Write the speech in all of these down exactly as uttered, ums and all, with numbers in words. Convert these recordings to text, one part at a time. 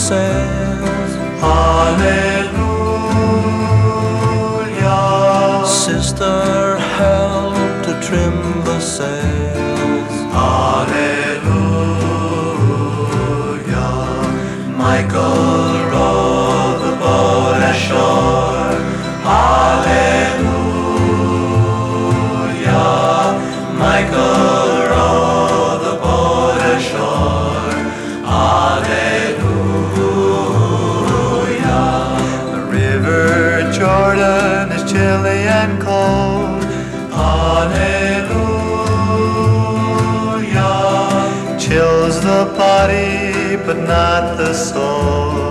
sails. Hallelujah. Sister, help to trim the sails. Hallelujah. Michael, row the boat ashore. Hallelujah. Michael, row the boat ashore. Hallelujah. The river Jordan is chilly and cold. Hallelujah. Chills the body but not the soul.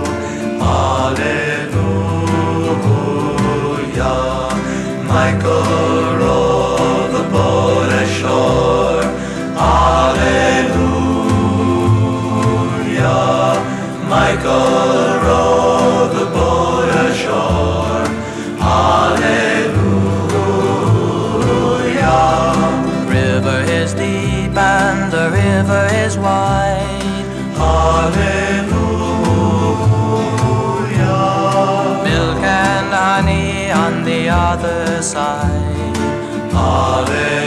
Hallelujah. Michael, row the boat ashore. Hallelujah. Michael, row the boat ashore. Hallelujah. River is deep and the river is wide. Hallelujah. Milk and honey on the other side. Hallelujah.